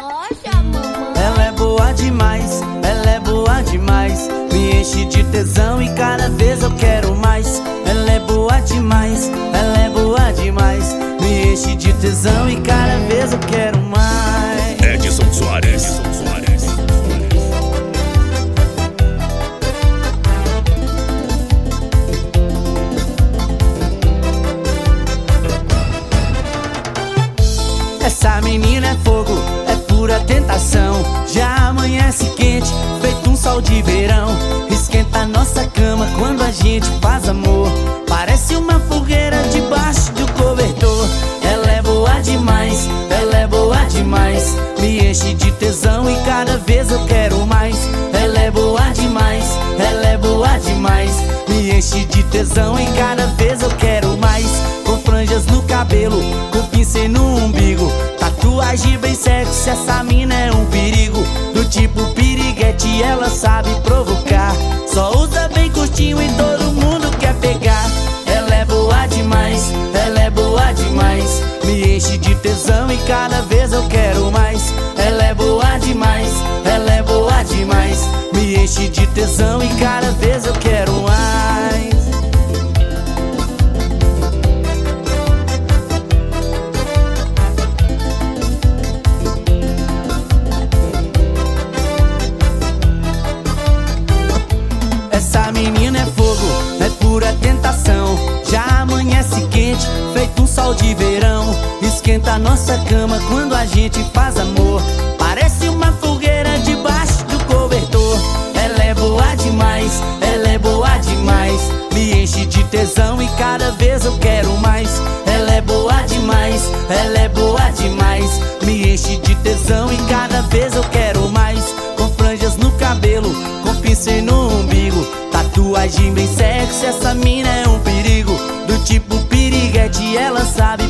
Rocha, mamãe. Ela é boa demais, ela é boa demais. Me enche de tesão e cada vez eu quero mais. Ela é boa demais, ela é boa demais. Me enche de tesão e cada vez eu quero mais. Edson Soares. Essa menina é fogo, é pura tentação. Já amanhece quente, feito um sol de verão. Esquenta a nossa cama quando a gente faz amor. Parece uma fogueira debaixo do cobertor. Ela é boa demais, ela é boa demais. Me enche de tesão e cada vez eu quero mais. Ela é boa demais, ela é boa demais. Me enche de tesão e cada vez eu quero mais. Com franjas no cabelo, com pincel no umbigo, tatuagem bem sexy, essa mina é um perigo. Do tipo piriguete, ela sabe provocar. Só usa bem curtinho e todo mundo quer pegar. Ela é boa demais, ela é boa demais. Me enche de tesão e cada vez eu quero mais. Ela é boa demais, ela é boa demais. Me enche de tesão e cada vez eu quero mais. Essa menina é fogo, é pura tentação. Já amanhece quente, feito um sol de verão. Esquenta a nossa cama quando a gente faz amor. Parece uma fogueira debaixo do cobertor. Ela é boa demais, ela é boa demais. Me enche de tesão e cada vez eu quero mais. Ela é boa demais, ela é boa demais. Me enche de tesão e cada vez eu quero mais. Com franjas no cabelo, com pincel no umbigo, tatuagem bem sexy, essa mina é um perigo. Do tipo piriguete, ela sabe